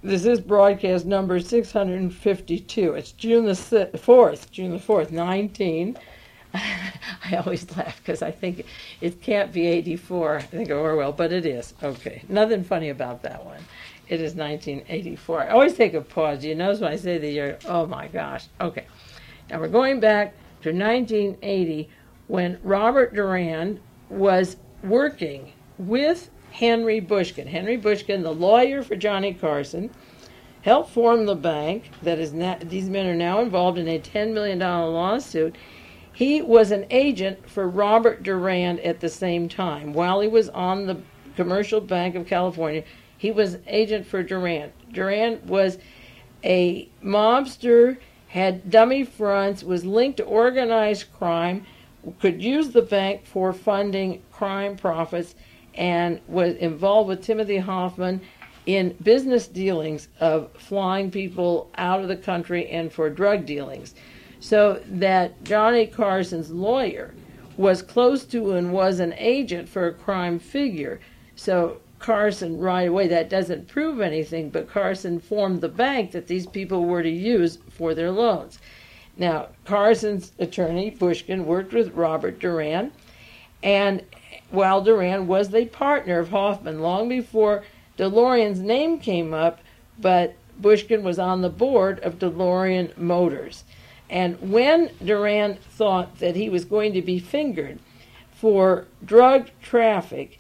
This is broadcast number 652. It's June the 4th, 19. I always laugh because I think it can't be 84. I think of Orwell, but it is. Okay. Nothing funny about that one. It is 1984. I always take a pause. You notice when I say the year, oh my gosh. Okay. Now we're going back to 1980 when Robert Durand was working with Henry Bushkin. Henry Bushkin, the lawyer for Johnny Carson, helped form the bank that is now, these men are now involved in a $10 million lawsuit. He was an agent for Robert Durand at the same time. While he was on the Commercial Bank of California, he was agent for Durand. Durand was a mobster, had dummy fronts, was linked to organized crime, could use the bank for funding crime profits, and was involved with Timothy Hoffman in business dealings of flying people out of the country and for drug dealings. So that Johnny Carson's lawyer was close to and was an agent for a crime figure. So Carson, right away, that doesn't prove anything, but Carson formed the bank that these people were to use for their loans. Now, Carson's attorney, Bushkin, worked with Robert Durand, and while Durand was the partner of Hoffman long before DeLorean's name came up, but Bushkin was on the board of DeLorean Motors. And when Durand thought that he was going to be fingered for drug traffic,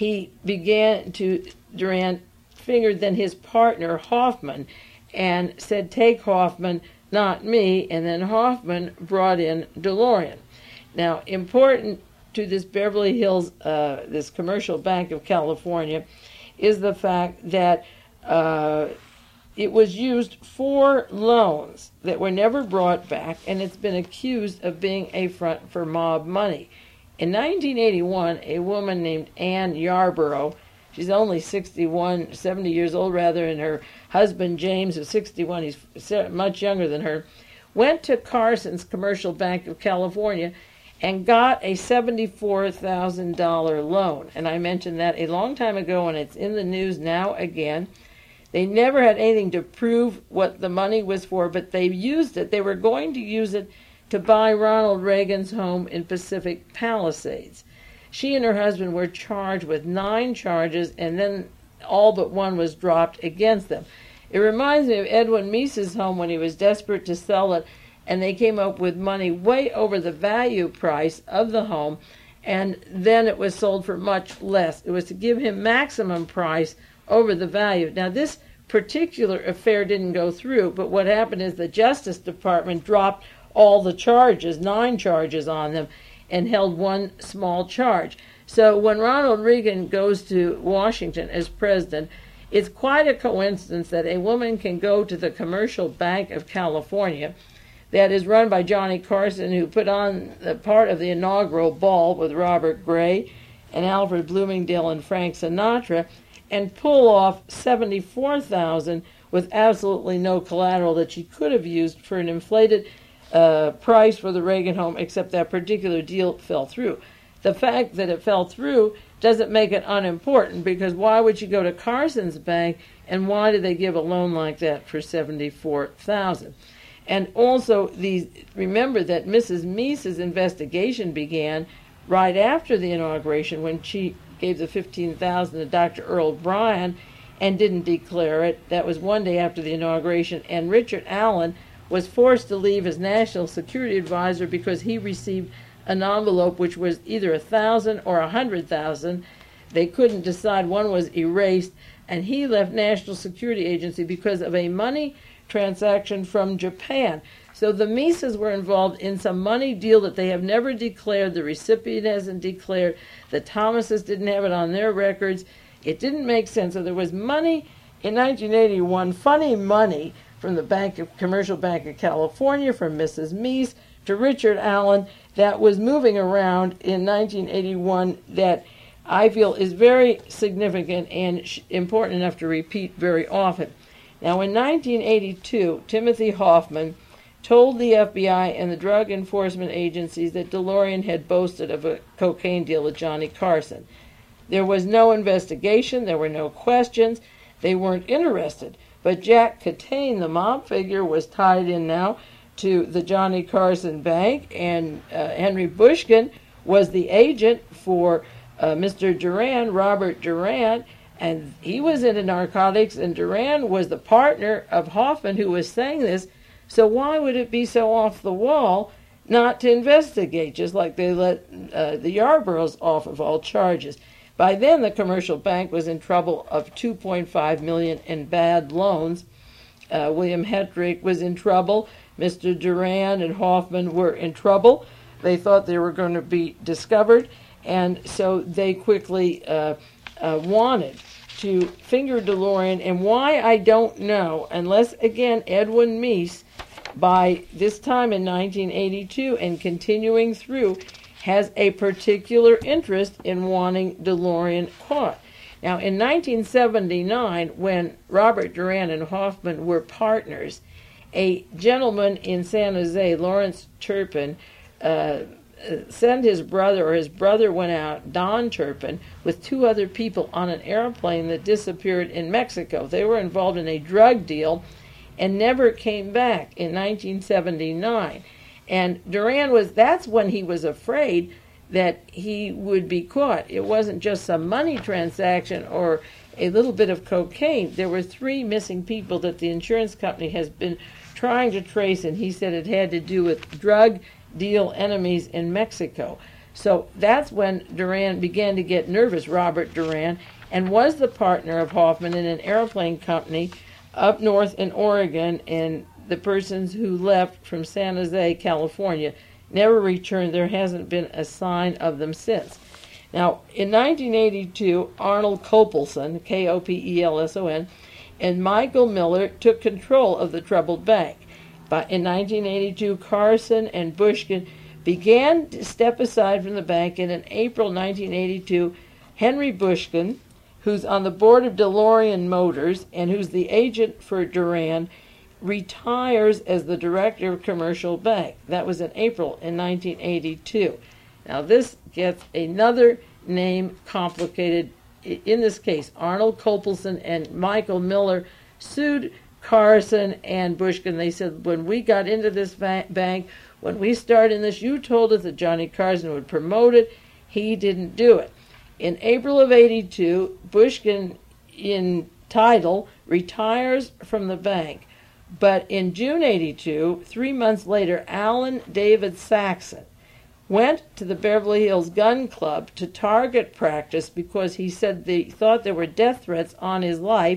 Durand fingered then his partner Hoffman and said, take Hoffman, not me, and then Hoffman brought in DeLorean. Now, important to this Beverly Hills, this Commercial Bank of California, is the fact that it was used for loans that were never brought back, and it's been accused of being a front for mob money. In 1981, a woman named Ann Yarborough, she's only 70 years old rather, and her husband James, who's 61, he's much younger than her, went to Carson's Commercial Bank of California and got a $74,000 loan. And I mentioned that a long time ago, and it's in the news now again. They never had anything to prove what the money was for, but they used it. They were going to use it to buy Ronald Reagan's home in Pacific Palisades. She and her husband were charged with 9 charges, and then all but one was dropped against them. It reminds me of Edwin Meese's home when he was desperate to sell it, and they came up with money way over the value price of the home, and then it was sold for much less. It was to give him maximum price over the value. Now, this particular affair didn't go through, but what happened is the Justice Department dropped all the charges, 9 charges on them, and held one small charge. So when Ronald Reagan goes to Washington as president, it's quite a coincidence that a woman can go to the Commercial Bank of California that is run by Johnny Carson, who put on the part of the inaugural ball with Robert Gray and Alfred Bloomingdale and Frank Sinatra, and pull off $74,000 with absolutely no collateral that she could have used for an inflated price for the Reagan home, except that particular deal fell through. The fact that it fell through doesn't make it unimportant, because why would you go to Carson's bank, and why did they give a loan like that for $74,000? And also, remember that Mrs. Meese's investigation began right after the inauguration, when she gave the $15,000 to Dr. Earl Bryan and didn't declare it. That was one day after the inauguration, and Richard Allen was forced to leave as National Security Advisor because he received an envelope which was either $1,000 or $100,000. They couldn't decide. One was erased, and he left National Security Agency because of a money transaction from Japan. So the Mises were involved in some money deal that they have never declared. The recipient hasn't declared. The Thomases didn't have it on their records. It didn't make sense. So there was money in 1981, funny money, from the Commercial Bank of California, from Mrs. Meese to Richard Allen, that was moving around in 1981 that I feel is very significant and important enough to repeat very often. Now, in 1982, Timothy Hoffman told the FBI and the drug enforcement agencies that DeLorean had boasted of a cocaine deal with Johnny Carson. There was no investigation. There were no questions. They weren't interested. But Jack Catane, the mob figure, was tied in now to the Johnny Carson Bank, and Henry Bushkin was the agent for Mr. Duran, Robert Duran, and he was into narcotics, and Duran was the partner of Hoffman, who was saying this. So why would it be so off the wall not to investigate, just like they let the Yarboroughs off of all charges? By then, the commercial bank was in trouble of $2.5 million in bad loans. William Hetrick was in trouble. Mr. Duran and Hoffman were in trouble. They thought they were going to be discovered, and so they quickly wanted to finger DeLorean. And why, I don't know, unless, again, Edwin Meese, by this time in 1982 and continuing through, has a particular interest in wanting DeLorean caught. Now, in 1979, when Robert Duran and Hoffman were partners, a gentleman in San Jose, Lawrence Turpin, sent his brother, or his brother went out, Don Turpin, with two other people on an airplane that disappeared in Mexico. They were involved in a drug deal and never came back in 1979. And that's when he was afraid that he would be caught. It wasn't just some money transaction or a little bit of cocaine. There were 3 missing people that the insurance company has been trying to trace, and he said it had to do with drug deal enemies in Mexico. So that's when Duran began to get nervous, Robert Duran, and was the partner of Hoffman in an airplane company up north in Oregon, and the persons who left from San Jose, California, never returned. There hasn't been a sign of them since. Now, in 1982, Arnold Kopelson, Kopelson, and Michael Miller took control of the troubled bank. But in 1982, Carson and Bushkin began to step aside from the bank, and in April 1982, Henry Bushkin, who's on the board of DeLorean Motors and who's the agent for Duran, retires as the director of Commercial Bank. That was in April in 1982. Now this gets another name complicated. In this case, Arnold Kopelson and Michael Miller sued Carson and Bushkin. They said, when we got into this bank, when we started in this, you told us that Johnny Carson would promote it. He didn't do it. In April of 82, Bushkin, in title, retires from the bank. But in June 82, 3 months later, Alan David Saxon went to the Beverly Hills Gun Club to target practice because he said they thought there were death threats on his life.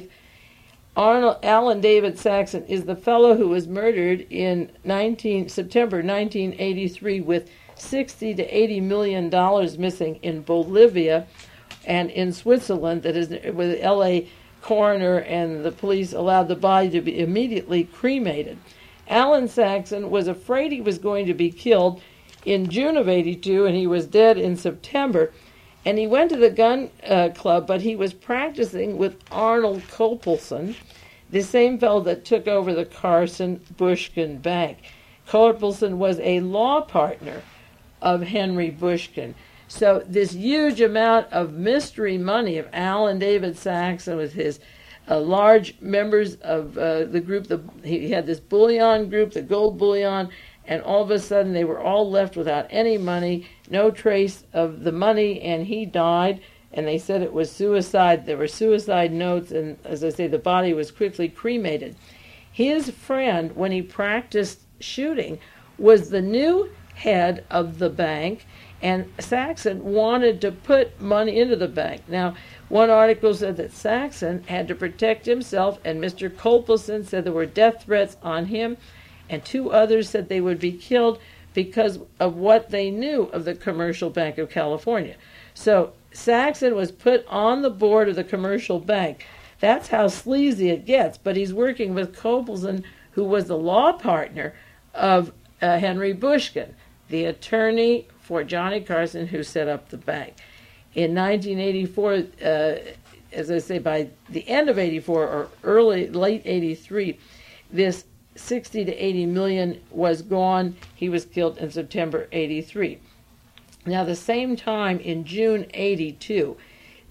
Alan David Saxon is the fellow who was murdered in September 1983 with $60 to $80 million missing in Bolivia and in Switzerland. That is, with the L.A. coroner and the police allowed the body to be immediately cremated. Alan Saxon was afraid he was going to be killed in June of 82, and he was dead in September. And he went to the gun club, but he was practicing with Arnold Kopelson, the same fellow that took over the Carson-Bushkin Bank. Kopelson was a law partner of Henry Bushkin. So this huge amount of mystery money of Alan David Saxon with his large members of the group, he had this bullion group, the gold bullion, and all of a sudden they were all left without any money, no trace of the money, and he died, and they said it was suicide. There were suicide notes, and as I say, the body was quickly cremated. His friend, when he practiced shooting, was the new head of the bank, and Saxon wanted to put money into the bank. Now, one article said that Saxon had to protect himself, and Mr. Kopelson said there were death threats on him, and 2 others said they would be killed because of what they knew of the Commercial Bank of California. So Saxon was put on the board of the Commercial Bank. That's how sleazy it gets, but he's working with Kopelson, who was the law partner of Henry Bushkin, the attorney for Johnny Carson, who set up the bank. In 1984, as I say, by the end of 84 or late 83, this 60 to 80 million was gone. He was killed in September 83. Now, the same time in June 82,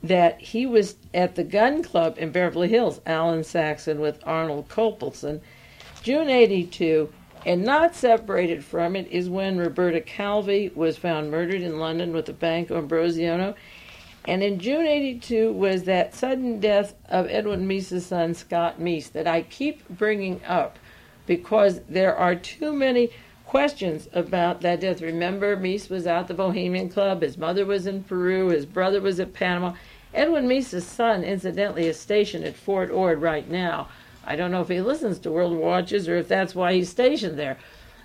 that he was at the gun club in Beverly Hills, Alan Saxon with Arnold Copelson, June 82, and not separated from it is when Roberta Calvi was found murdered in London with the Banco Ambrosiano. And in June 82 was that sudden death of Edwin Meese's son, Scott Meese, that I keep bringing up because there are too many questions about that death. Remember, Meese was out the Bohemian Club, his mother was in Peru, his brother was at Panama. Edwin Meese's son, incidentally, is stationed at Fort Ord right now. I don't know if he listens to World Watches or if that's why he's stationed there.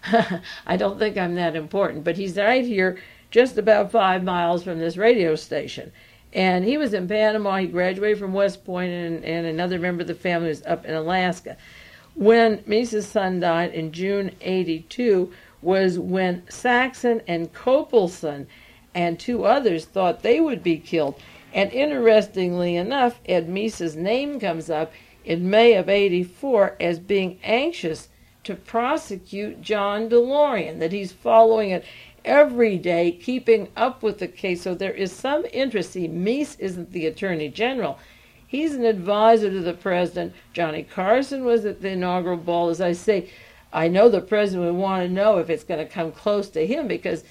I don't think I'm that important, but he's right here just about 5 miles from this radio station. And he was in Panama. He graduated from West Point, and another member of the family was up in Alaska. When Meese's son died in June 82 was when Saxon and Copelson and 2 others thought they would be killed. And interestingly enough, Ed Meese's name comes up in May of 84 as being anxious to prosecute John DeLorean, that he's following it every day, keeping up with the case. So there is some interest. See, Meese isn't the Attorney General. He's an advisor to the president. Johnny Carson was at the inaugural ball. As I say, I know the president would want to know if it's going to come close to him because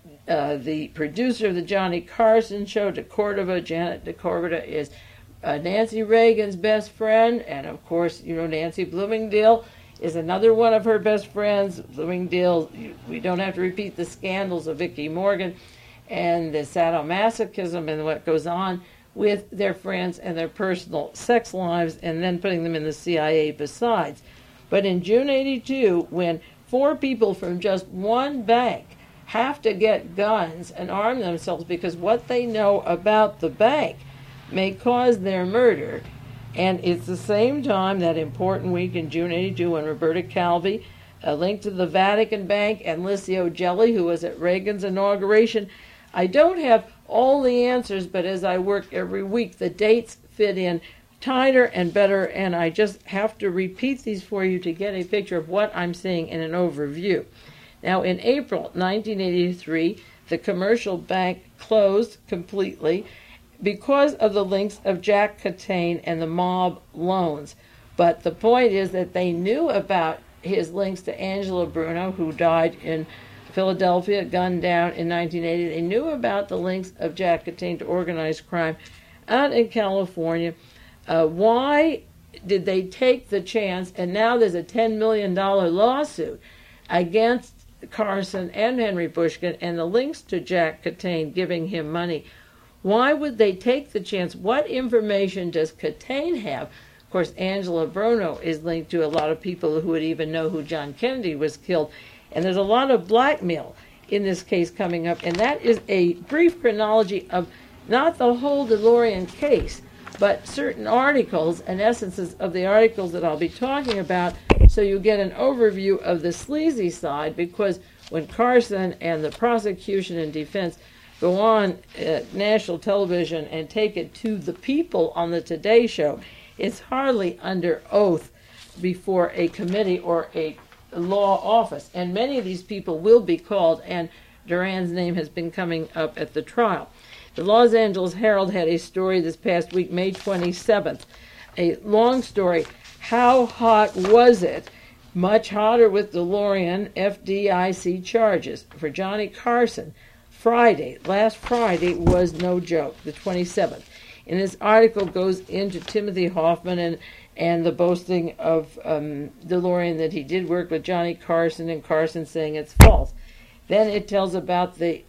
the producer of the Johnny Carson show, Janet DeCordova, is Nancy Reagan's best friend, and of course, you know, Nancy Bloomingdale is another one of her best friends. Bloomingdale, we don't have to repeat the scandals of Vicki Morgan and the sadomasochism and what goes on with their friends and their personal sex lives, and then putting them in the CIA besides. But in June 82, when 4 people from just one bank have to get guns and arm themselves because what they know about the bank may cause their murder. And it's the same time, that important week in June 82, when Roberta Calvi, linked to the Vatican Bank, and Licio Gelli, who was at Reagan's inauguration. I don't have all the answers, but as I work every week, the dates fit in tighter and better, and I just have to repeat these for you to get a picture of what I'm seeing in an overview. Now, in April 1983, the commercial bank closed completely because of the links of Jack Catane and the mob loans. But the point is that they knew about his links to Angelo Bruno, who died in Philadelphia, gunned down in 1980. They knew about the links of Jack Catane to organized crime out in California. Why did they take the chance? And now there's a $10 million lawsuit against Carson and Henry Bushkin and the links to Jack Catane giving him money. Why would they take the chance? What information does Catane have? Of course, Angelo Bruno is linked to a lot of people who would even know who John Kennedy was killed. And there's a lot of blackmail in this case coming up. And that is a brief chronology of not the whole DeLorean case, but certain articles and essences of the articles that I'll be talking about, so you get an overview of the sleazy side, because when Carson and the prosecution and defense go on national television and take it to the people on the Today Show, it's hardly under oath before a committee or a law office. And many of these people will be called, and Duran's name has been coming up at the trial. The Los Angeles Herald had a story this past week, May 27th, a long story. How hot was it? Much hotter with DeLorean FDIC charges. For Johnny Carson, last Friday was no joke, the 27th. And this article goes into Timothy Hoffman and the boasting of DeLorean that he did work with Johnny Carson, and Carson saying it's false. Then it tells about the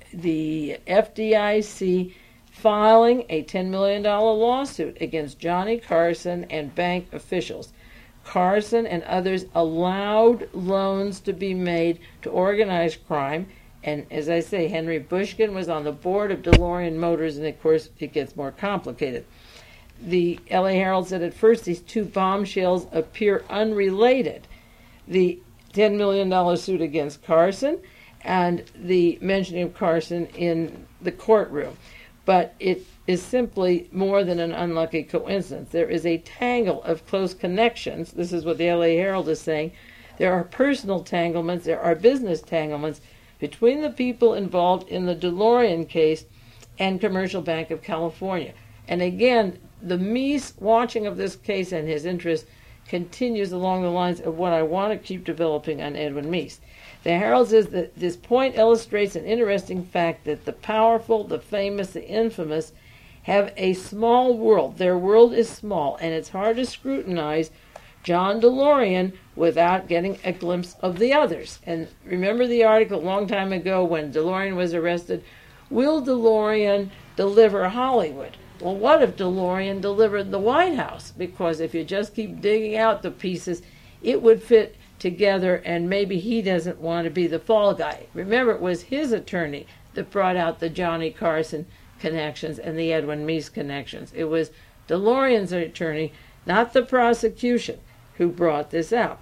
FDIC filing a $10 million lawsuit against Johnny Carson and bank officials. Carson and others allowed loans to be made to organized crime. And as I say, Henry Bushkin was on the board of DeLorean Motors, and of course it gets more complicated. The LA Herald said at first these 2 bombshells appear unrelated. The $10 million suit against Carson and the mentioning of Carson in the courtroom. But it is simply more than an unlucky coincidence. There is a tangle of close connections. This is what the LA Herald is saying. There are personal tanglements, there are business tanglements between the people involved in the DeLorean case and Commercial Bank of California. And again, the Meese watching of this case and his interest continues along the lines of what I want to keep developing on Edwin Meese. The Herald says that this point illustrates an interesting fact that the powerful, the famous, the infamous have a small world. Their world is small, and it's hard to scrutinize John DeLorean without getting a glimpse of the others. And remember the article a long time ago when DeLorean was arrested? Will DeLorean deliver Hollywood? Well, what if DeLorean delivered the White House? Because if you just keep digging out the pieces, it would fit together, and maybe he doesn't want to be the fall guy. Remember, it was his attorney that brought out the Johnny Carson connections and the Edwin Meese connections. It was DeLorean's attorney, not the prosecution, who brought this out.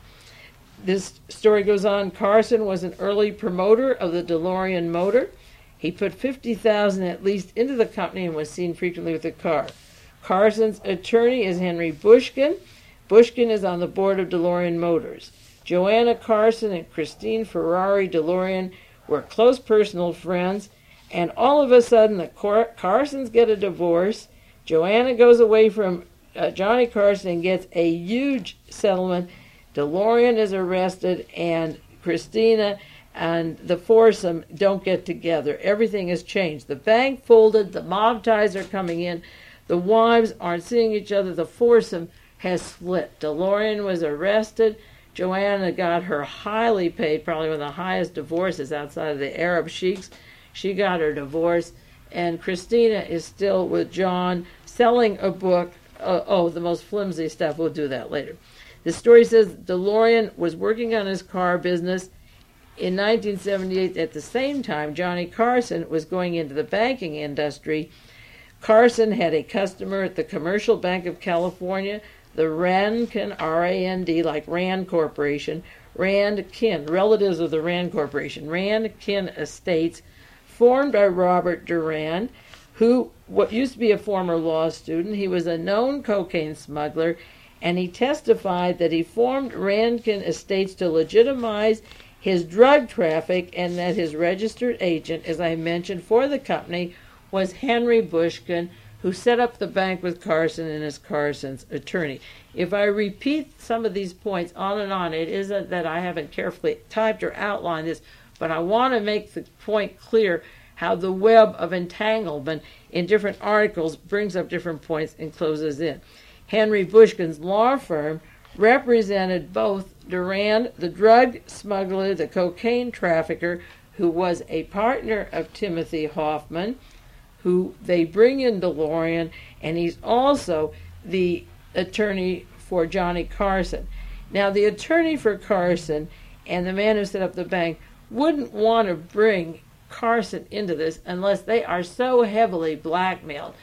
This story goes on. Carson was an early promoter of the DeLorean motor. He put $50,000 at least into the company and was seen frequently with the car. Carson's attorney is Henry Bushkin. Bushkin is on the board of DeLorean Motors. Joanna Carson and Christine Ferrari DeLorean were close personal friends, and all of a sudden the Carsons get a divorce. Joanna goes away from Johnny Carson and gets a huge settlement. DeLorean is arrested, and Christina and the foursome don't get together. Everything has changed. The bank folded, the mob ties are coming in, the wives aren't seeing each other, the foursome has split. DeLorean was arrested. Joanna got her highly paid, probably one of the highest divorces outside of the Arab sheiks. She got her divorce, and Christina is still with John, selling a book. The most flimsy stuff. We'll do that later. The story says DeLorean was working on his car business in 1978. At the same time, Johnny Carson was going into the banking industry. Carson had a customer at the Commercial Bank of California, the Rankin, R-A-N-D, like Rand Corporation, Rand-Kin, relatives of the Rand Corporation, Rand-Kin Estates, formed by Robert Durand, who what used to be a former law student. He was a known cocaine smuggler, and he testified that he formed Rand-Kin Estates to legitimize his drug traffic, and that his registered agent, as I mentioned, for the company was Henry Bushkin, who set up the bank with Carson and is Carson's attorney. If I repeat some of these points on and on, it isn't that I haven't carefully typed or outlined this, but I want to make the point clear how the web of entanglement in different articles brings up different points and closes in. Henry Bushkin's law firm represented both Durand, the drug smuggler, the cocaine trafficker, who was a partner of Timothy Hoffman, who they bring in DeLorean, and he's also the attorney for Johnny Carson. Now, the attorney for Carson and the man who set up the bank wouldn't want to bring Carson into this unless they are so heavily blackmailed.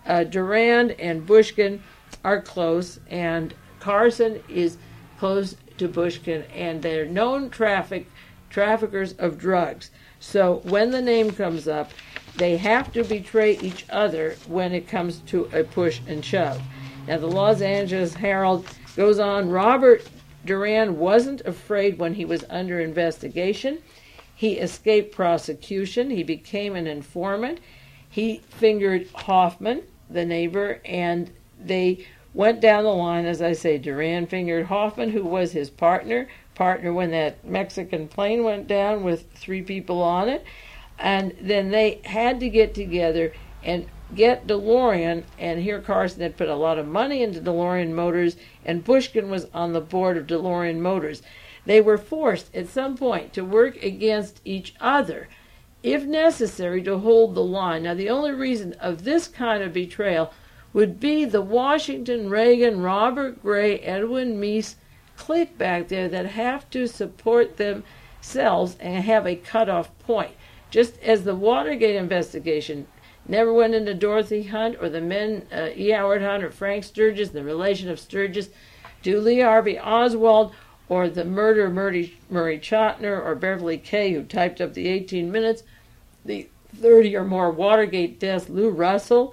Durand and Bushkin are close, and Carson is close to Bushkin, and they're known traffickers of drugs. So when the name comes up, they have to betray each other when it comes to a push and shove. Now, the Los Angeles Herald goes on. Robert Durand wasn't afraid when he was under investigation. He escaped prosecution. He became an informant. He fingered Hoffman, the neighbor, and they went down the line. As I say, Durand fingered Hoffman, who was his partner when that Mexican plane went down with 3 people on it. And then they had to get together and get DeLorean, and here Carson had put a lot of money into DeLorean Motors, and Bushkin was on the board of DeLorean Motors. They were forced at some point to work against each other, if necessary, to hold the line. Now, the only reason of this kind of betrayal would be the Washington, Reagan, Robert Gray, Edwin Meese clique back there that have to support themselves and have a cutoff point. Just as the Watergate investigation never went into Dorothy Hunt or the men, E. Howard Hunt or Frank Sturgis, the relation of Sturgis to Lee Harvey Oswald, or the murder of Murray Chotiner or Beverly Kay, who typed up the 18 minutes, the 30 or more Watergate deaths, Lou Russell,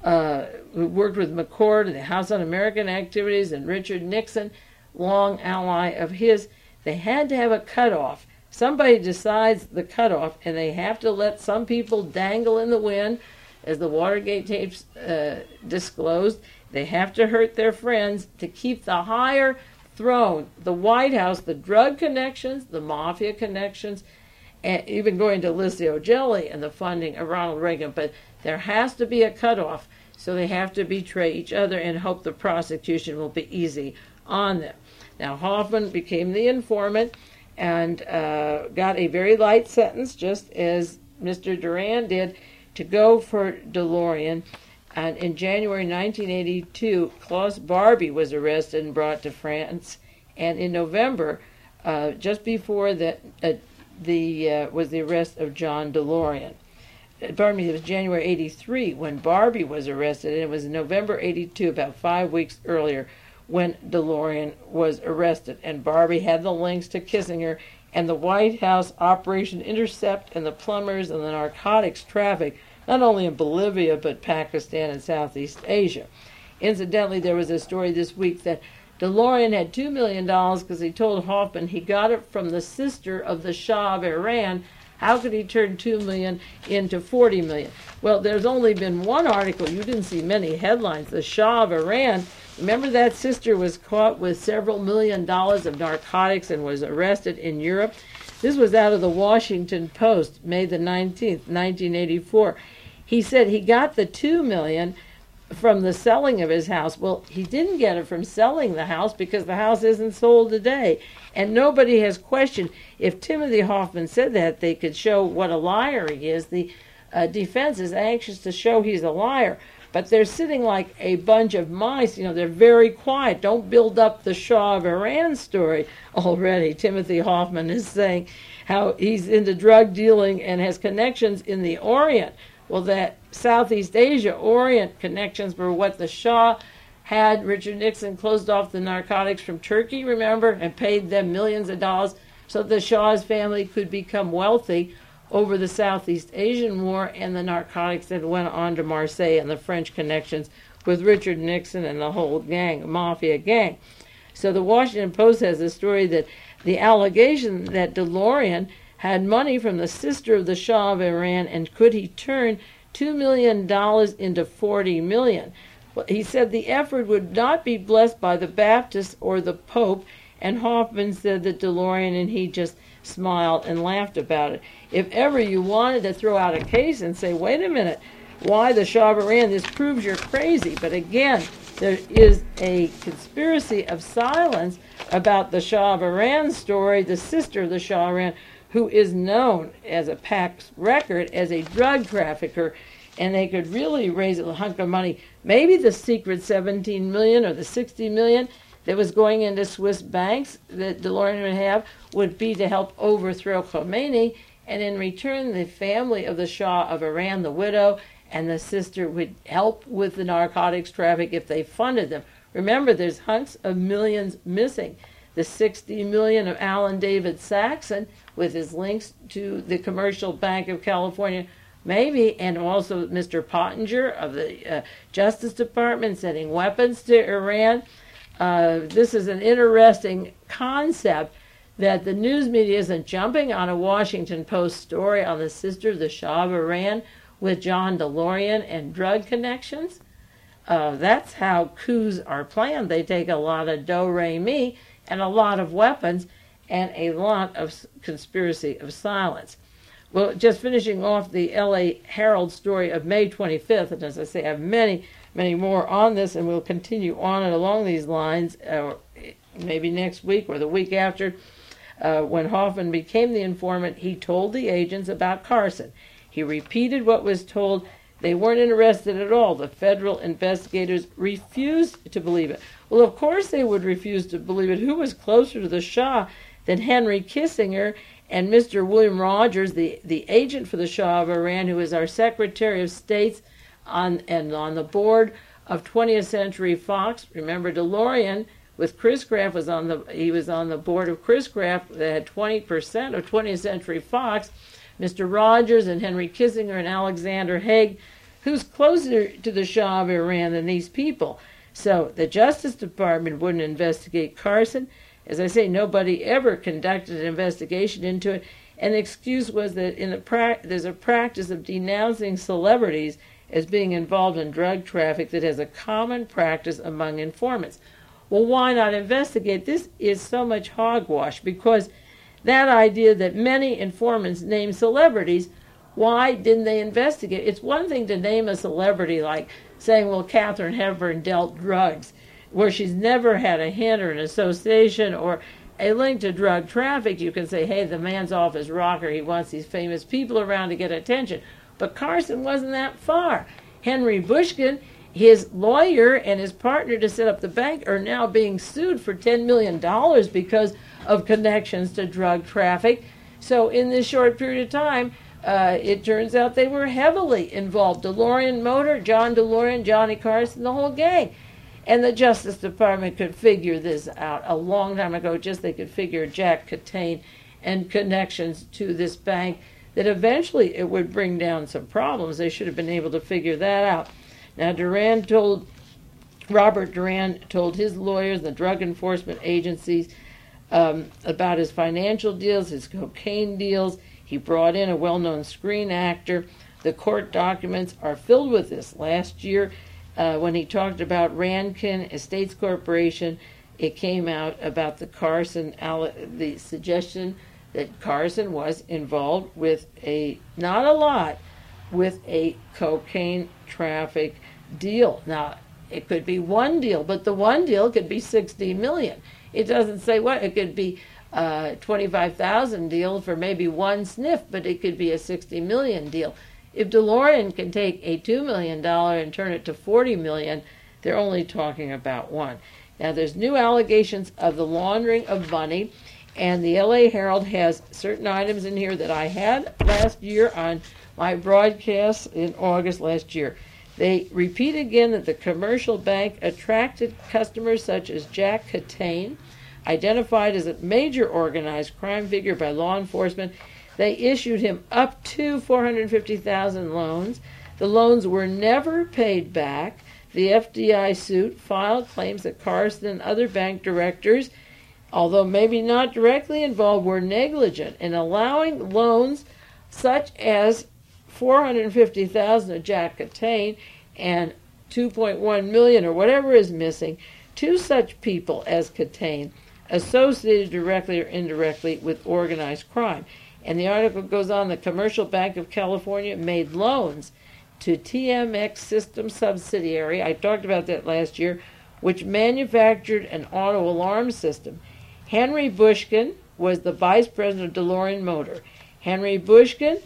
who worked with McCord in the House Un-American Activities, and Richard Nixon, long ally of his. They had to have a cutoff. Somebody decides the cutoff, and they have to let some people dangle in the wind as the Watergate tapes disclosed. They have to hurt their friends to keep the higher throne, the White House, the drug connections, the mafia connections, and even going to Licio Gelli and the funding of Ronald Reagan. But there has to be a cutoff, so they have to betray each other and hope the prosecution will be easy on them. Now, Hoffman became the informant and got a very light sentence, just as Mr. Duran did, to go for DeLorean. And in January 1982, Klaus Barbie was arrested and brought to France. And in November, just before that, was the arrest of John DeLorean. Pardon me, it was January 83 when Barbie was arrested, and it was November 82, about 5 weeks earlier, when DeLorean was arrested. And Barbie had the links to Kissinger and the White House Operation Intercept and the plumbers and the narcotics traffic, not only in Bolivia, but Pakistan and Southeast Asia. Incidentally, there was a story this week that DeLorean had $2 million because he told Hoffman he got it from the sister of the Shah of Iran. How could he turn $2 million into $40 million? Well, there's only been one article. You didn't see many headlines. The Shah of Iran, remember that sister was caught with several $1 million of narcotics and was arrested in Europe? This was out of the Washington Post, May the 19th, 1984. He said he got the $2 million from the selling of his house. Well, he didn't get it from selling the house because the house isn't sold today. And nobody has questioned if Timothy Hoffman said that they could show what a liar he is. The defense is anxious to show he's a liar. But they're sitting like a bunch of mice. You know, they're very quiet. Don't build up the Shah of Iran story already. Timothy Hoffman is saying how he's into drug dealing and has connections in the Orient. Well, that Southeast Asia Orient connections were what the Shah had. Richard Nixon closed off the narcotics from Turkey, remember, and paid them millions of dollars so the Shah's family could become wealthy over the Southeast Asian War and the narcotics that went on to Marseille and the French connections with Richard Nixon and the whole gang, mafia gang. So the Washington Post has a story that the allegation that DeLorean had money from the sister of the Shah of Iran, and could he turn $2 million into $40 million? Well, he said the effort would not be blessed by the Baptists or the Pope, and Hoffman said that DeLorean and he just smiled and laughed about it. If ever you wanted to throw out a case and say, wait a minute, why the Shah of Iran? This proves you're crazy. But again, there is a conspiracy of silence about the Shah of Iran story, the sister of the Shah of Iran, who is known as a Pax record as a drug trafficker, and they could really raise a hunk of money. Maybe the secret $17 million or the $60 million that was going into Swiss banks that DeLorean would have would be to help overthrow Khomeini, and in return the family of the Shah of Iran, the widow, and the sister would help with the narcotics traffic if they funded them. Remember, there's hunks of millions missing. The $60 million of Alan David Saxon with his links to the Commercial Bank of California, maybe, and also Mr. Pottinger of the Justice Department sending weapons to Iran. This is an interesting concept that the news media isn't jumping on a Washington Post story on the sister of the Shah of Iran with John DeLorean and drug connections. That's how coups are planned. They take a lot of do-re-mi and a lot of weapons and a lot of conspiracy of silence. Well, just finishing off the L.A. Herald story of May 25th, and as I say, I have many, many more on this, and we'll continue on and along these lines, maybe next week or the week after. When Hoffman became the informant, he told the agents about Carson. He repeated what was told. They weren't interested at all. The federal investigators refused to believe it. Well, of course they would refuse to believe it. Who was closer to the Shah than Henry Kissinger and Mr. William Rogers, the agent for the Shah of Iran, who is our Secretary of State on the board of 20th Century Fox. Remember, DeLorean with Chris Kraft was on the board of Chris Kraft that had 20% of 20th Century Fox. Mr. Rogers and Henry Kissinger and Alexander Haig, who's closer to the Shah of Iran than these people? So the Justice Department wouldn't investigate Carson. As I say, nobody ever conducted an investigation into it. And the excuse was that there's a practice of denouncing celebrities as being involved in drug traffic that has a common practice among informants. Well, why not investigate? This is so much hogwash, because that idea that many informants name celebrities, why didn't they investigate? It's one thing to name a celebrity, like saying, well, Katharine Hepburn dealt drugs, where she's never had a hint or an association or a link to drug traffic. You can say, hey, the man's off his rocker. He wants these famous people around to get attention. But Carson wasn't that far. Henry Bushkin, his lawyer and his partner to set up the bank, are now being sued for $10 million because of connections to drug traffic. So in this short period of time, it turns out they were heavily involved. DeLorean Motor, John DeLorean, Johnny Carson, the whole gang. And the Justice Department could figure this out a long time ago. Just they could figure Jack Catane and connections to this bank, that eventually it would bring down some problems. They should have been able to figure that out. Now, Robert Duran told his lawyers, the drug enforcement agencies, about his financial deals, his cocaine deals. He brought in a well-known screen actor. The court documents are filled with this. Last year, when he talked about Rankin Estates Corporation, it came out about the suggestion that Carson was involved with not a lot, with a cocaine traffic deal. Now, it could be one deal, but the one deal could be $60 million. It doesn't say what. It could be a $25,000 deal for maybe one sniff, but it could be a $60 million deal. If DeLorean can take a $2 million and turn it to $40 million, they're only talking about one. Now, there's new allegations of the laundering of money, and the LA Herald has certain items in here that I had last year on my broadcast in August last year. They repeat again that the commercial bank attracted customers such as Jack Catane, identified as a major organized crime figure by law enforcement. They issued him up to $450,000 loans. The loans were never paid back. The FDI suit filed claims that Carson and other bank directors, although maybe not directly involved, were negligent in allowing loans such as $450,000 to Jack Catane and $2.1 million or whatever is missing to such people as Catane, associated directly or indirectly with organized crime. And the article goes on, the Commercial Bank of California made loans to TMX System subsidiary, I talked about that last year, which manufactured an auto alarm system. Henry Bushkin was the vice president of DeLorean Motor. Henry Bushkin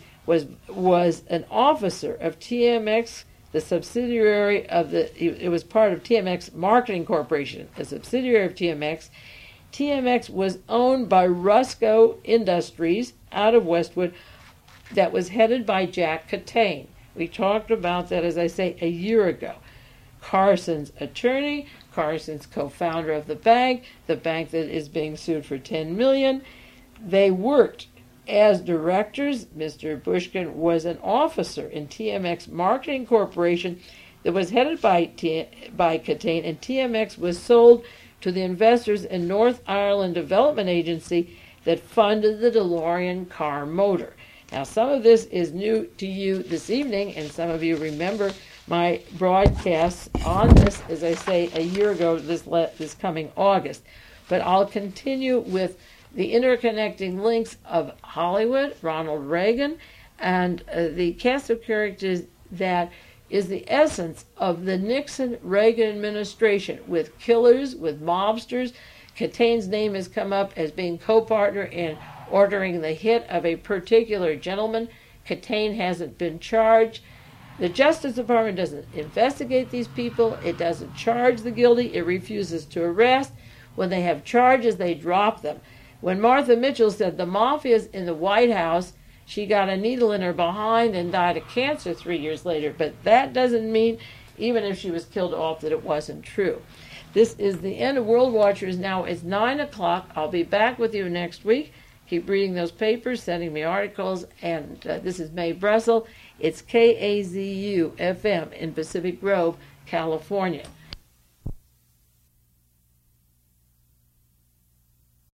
was an officer of TMX, the subsidiary of it was part of TMX Marketing Corporation, a subsidiary of TMX. TMX was owned by Rusco Industries out of Westwood, that was headed by Jack Catane. We talked about that, as I say, a year ago. Carson's attorney, Carson's co-founder of the bank that is being sued for $10 million. They worked as directors. Mr. Bushkin was an officer in TMX Marketing Corporation that was headed by Catane, and TMX was sold to the investors in North Ireland Development Agency that funded the DeLorean car motor. Now, some of this is new to you this evening, and some of you remember my broadcasts on this, as I say, a year ago, this coming August. But I'll continue with the interconnecting links of Hollywood, Ronald Reagan, and the cast of characters that is the essence of the Nixon-Reagan administration, with killers, with mobsters. Catane's name has come up as being co-partner in ordering the hit of a particular gentleman. Catane hasn't been charged. The Justice Department doesn't investigate these people. It doesn't charge the guilty. It refuses to arrest. When they have charges, they drop them. When Martha Mitchell said the mafia's in the White House, she got a needle in her behind and died of cancer 3 years later. But that doesn't mean, even if she was killed off, that it wasn't true. This is the end of World Watchers. Now it's 9 o'clock. I'll be back with you next week. Keep reading those papers, sending me articles. And this is Mae Brussel. It's KAZU-FM in Pacific Grove, California.